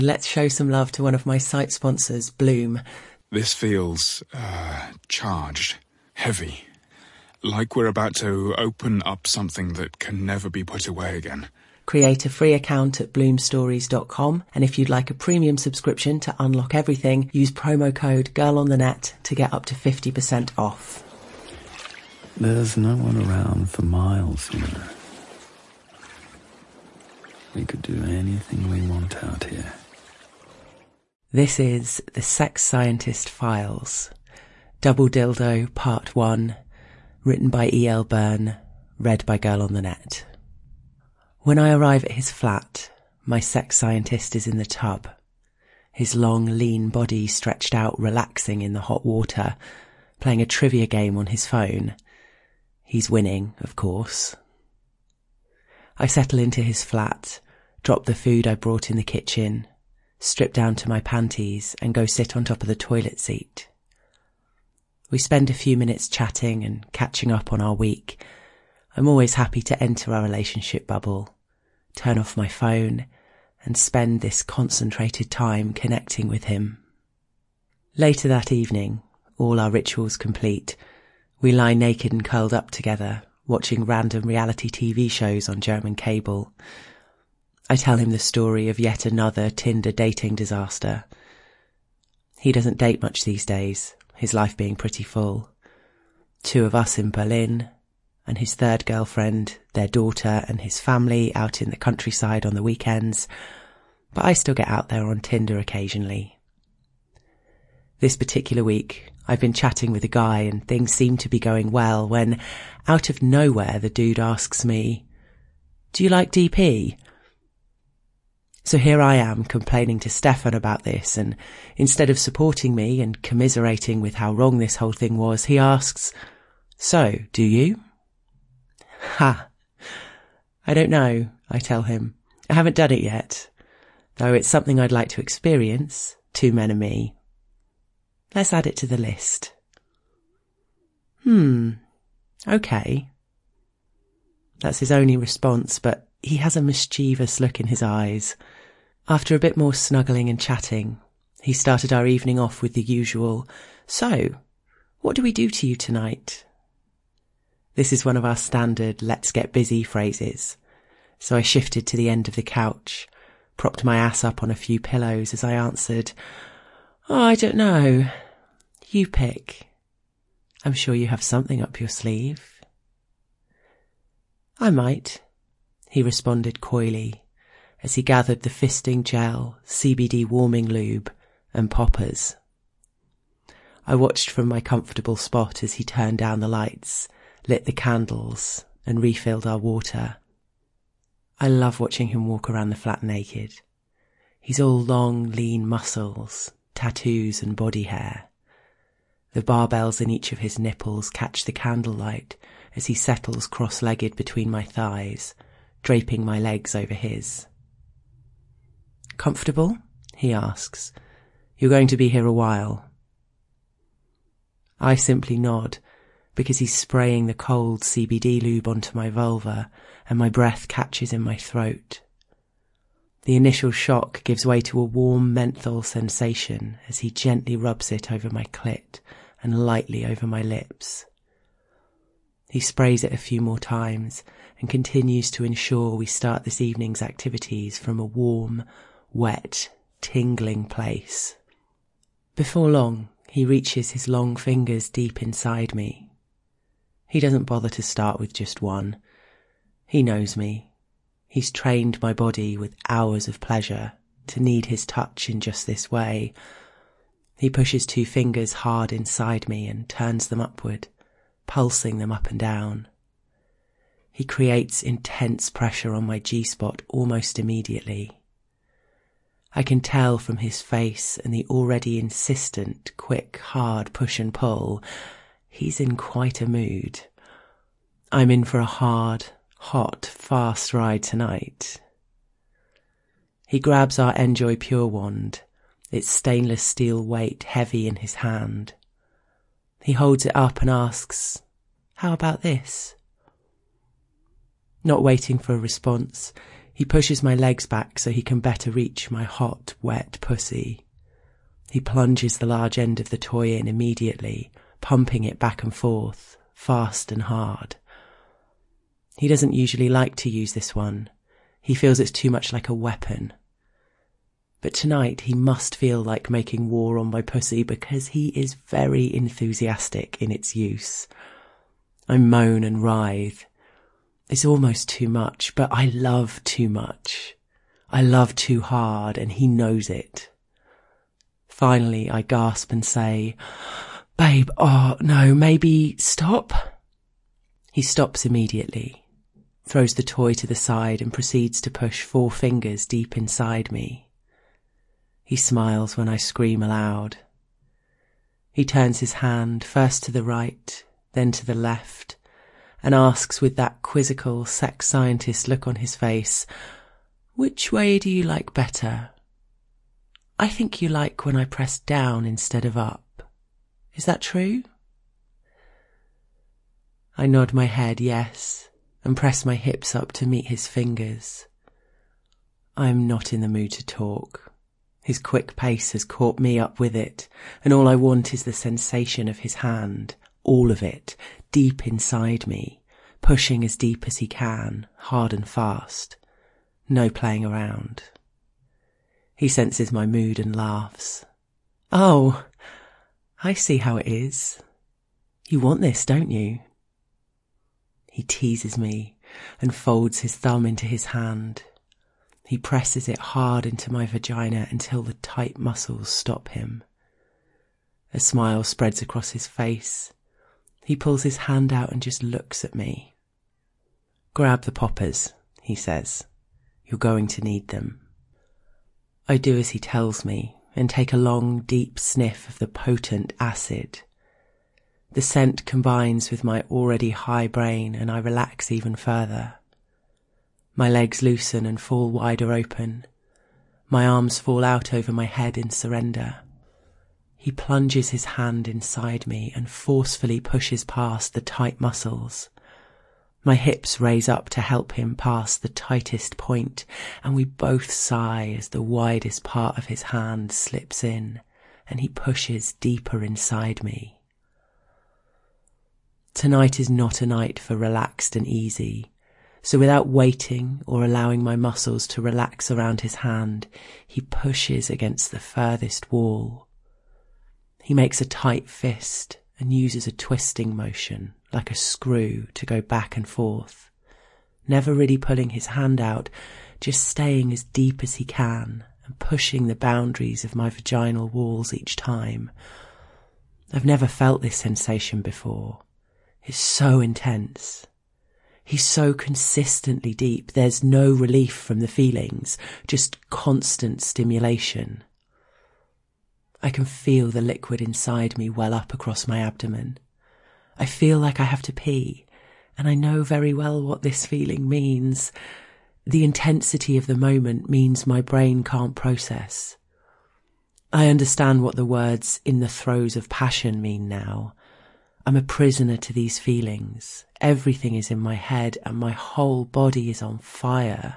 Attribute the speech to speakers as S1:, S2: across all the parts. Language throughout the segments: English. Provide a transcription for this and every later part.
S1: Let's show some love to one of my site sponsors, Bloom.
S2: This feels charged, heavy, like we're about to open up something that can never be put away again.
S1: Create a free account at bloomstories.com, and if you'd like a premium subscription to unlock everything, use promo code GIRLONTHENET to get up to 50% off.
S3: There's no one around for miles, you know. We could do anything we want out here.
S1: This is The Sex Scientist Files, Double Dildo Part 1, written by E.L. Byrne, read by Girl on the Net. When I arrive at his flat, my sex scientist is in the tub, his long, lean body stretched out, relaxing in the hot water, playing a trivia game on his phone. He's winning, of course. I settle into his flat, drop the food I brought in the kitchen, strip down to my panties and go sit on top of the toilet seat. We spend a few minutes chatting and catching up on our week. I'm always happy to enter our relationship bubble, turn off my phone, and spend this concentrated time connecting with him. Later that evening, all our rituals complete, we lie naked and curled up together, watching random reality TV shows on German cable. I tell him the story of yet another Tinder dating disaster. He doesn't date much these days, his life being pretty full. 2 of us in Berlin, and his third girlfriend, their daughter and his family out in the countryside on the weekends, but I still get out there on Tinder occasionally. This particular week, I've been chatting with a guy and things seem to be going well when, out of nowhere, the dude asks me, "Do you like DP?" So here I am complaining to Stefan about this, and instead of supporting me and commiserating with how wrong this whole thing was, he asks, "So, do you?" Ha! I don't know, I tell him. I haven't done it yet, though it's something I'd like to experience, 2 men and me. Let's add it to the list. Okay. That's his only response, but he has a mischievous look in his eyes. After a bit more snuggling and chatting, he started our evening off with the usual, "So, what do we do to you tonight?" This is one of our standard "let's get busy" phrases, so I shifted to the end of the couch, propped my ass up on a few pillows as I answered, "Oh, I don't know. You pick. I'm sure you have something up your sleeve." "I might," he responded coyly, as he gathered the fisting gel, CBD warming lube, and poppers. I watched from my comfortable spot as he turned down the lights, lit the candles, and refilled our water. I love watching him walk around the flat naked. He's all long, lean muscles, tattoos and body hair. The barbells in each of his nipples catch the candlelight as he settles cross-legged between my thighs, draping my legs over his. "Comfortable?" he asks. "You're going to be here a while." I simply nod, because he's spraying the cold CBD lube onto my vulva and my breath catches in my throat. The initial shock gives way to a warm menthol sensation as he gently rubs it over my clit and lightly over my lips. He sprays it a few more times and continues to ensure we start this evening's activities from a warm, wet, tingling place. Before long, he reaches his long fingers deep inside me. He doesn't bother to start with just one. He knows me. He's trained my body with hours of pleasure to need his touch in just this way. He pushes 2 fingers hard inside me and turns them upward, pulsing them up and down. He creates intense pressure on my G-spot almost immediately. I can tell from his face and the already insistent, quick, hard push and pull, he's in quite a mood. I'm in for a hard, hot, fast ride tonight. He grabs our Enjoy Pure wand, its stainless steel weight heavy in his hand. He holds it up and asks, "How about this?" Not waiting for a response, he He pushes my legs back so he can better reach my hot, wet pussy. He plunges the large end of the toy in immediately, pumping it back and forth, fast and hard. He doesn't usually like to use this one. He feels it's too much like a weapon. But tonight he must feel like making war on my pussy because he is very enthusiastic in its use. I moan and writhe. It's almost too much, but I love too much. I love too hard, and he knows it. Finally, I gasp and say, "Babe, oh no, maybe stop?" He stops immediately, throws the toy to the side and proceeds to push 4 fingers deep inside me. He smiles when I scream aloud. He turns his hand first to the right, then to the left, and asks with that quizzical sex scientist look on his face, "Which way do you like better?" "I think you like when I press down instead of up. Is that true?" I nod my head yes, and press my hips up to meet his fingers. I am not in the mood to talk. His quick pace has caught me up with it, and all I want is the sensation of his hand, all of it, deep inside me, pushing as deep as he can, hard and fast. No playing around. He senses my mood and laughs. "Oh, I see how it is. You want this, don't you?" He teases me and folds his thumb into his hand. He presses it hard into my vagina until the tight muscles stop him. A smile spreads across his face. He pulls his hand out and just looks at me. "Grab the poppers," he says. "You're going to need them." I do as he tells me and take a long, deep sniff of the potent acid. The scent combines with my already high brain and I relax even further. My legs loosen and fall wider open. My arms fall out over my head in surrender. He plunges his hand inside me and forcefully pushes past the tight muscles. My hips raise up to help him pass the tightest point, and we both sigh as the widest part of his hand slips in, and he pushes deeper inside me. Tonight is not a night for relaxed and easy, so without waiting or allowing my muscles to relax around his hand, he pushes against the furthest wall. He makes a tight fist and uses a twisting motion, like a screw, to go back and forth, never really pulling his hand out, just staying as deep as he can and pushing the boundaries of my vaginal walls each time. I've never felt this sensation before. It's so intense. He's so consistently deep, there's no relief from the feelings, just constant stimulation. I can feel the liquid inside me well up across my abdomen. I feel like I have to pee, and I know very well what this feeling means. The intensity of the moment means my brain can't process. I understand what the words "in the throes of passion" mean now. I'm a prisoner to these feelings. Everything is in my head and my whole body is on fire.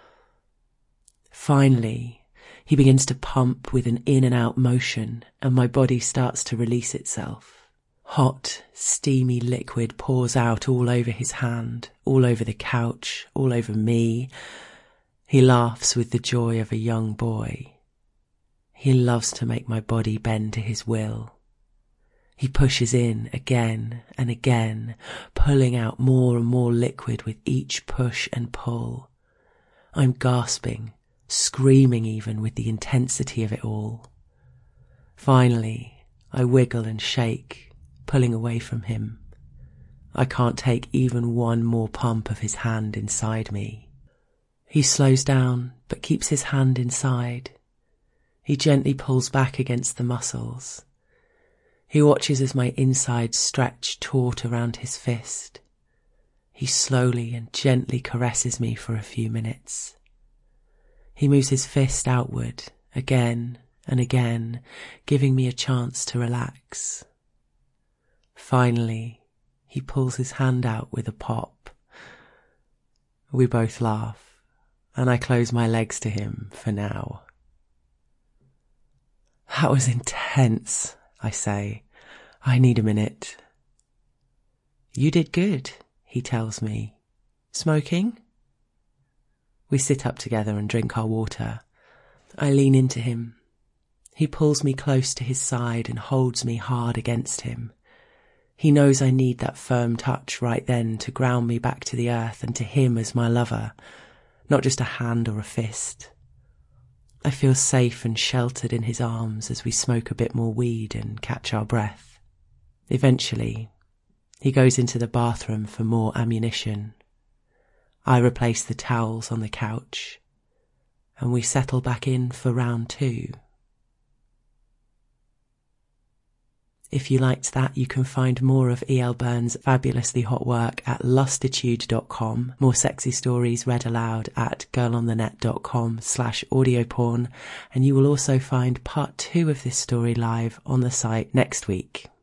S1: Finally, he begins to pump with an in and out motion and my body starts to release itself. Hot, steamy liquid pours out all over his hand, all over the couch, all over me. He laughs with the joy of a young boy. He loves to make my body bend to his will. He pushes in again and again, pulling out more and more liquid with each push and pull. I'm gasping, screaming even with the intensity of it all. Finally, I wiggle and shake, pulling away from him. I can't take even one more pump of his hand inside me. He slows down, but keeps his hand inside. He gently pulls back against the muscles. He watches as my insides stretch taut around his fist. He slowly and gently caresses me for a few minutes. He moves his fist outward again and again, giving me a chance to relax. Finally, he pulls his hand out with a pop. We both laugh. and I close my legs to him for now. That was intense, I say. I need a minute. You did good, he tells me. Smoking? We sit up together and drink our water. I lean into him. He pulls me close to his side and holds me hard against him. He knows I need that firm touch right then to ground me back to the earth and to him as my lover, not just a hand or a fist. I feel safe and sheltered in his arms as we smoke a bit more weed and catch our breath. Eventually, he goes into the bathroom for more ammunition. I replace the towels on the couch, and we settle back in for round 2. If you liked that, you can find more of E.L. Byrne's fabulously hot work at lustitude.com, more sexy stories read aloud at girlonthenet.com/audioporn, and you will also find part 2 of this story live on the site next week.